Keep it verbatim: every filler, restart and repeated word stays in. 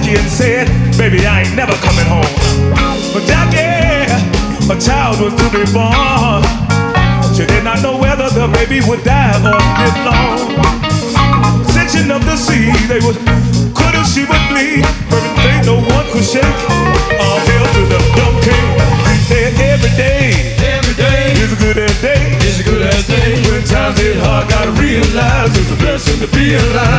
Jackie and said, baby, I ain't never coming home. But Jackie, a child was to be born. She did not know whether the baby would die or live long. Section of the sea, they was could if she would bleed. Everything no one could shake. All hail to the young king. He said every day, every day is a good as day. It's a good as day. When times get hard, gotta realize it's a blessing to be alive.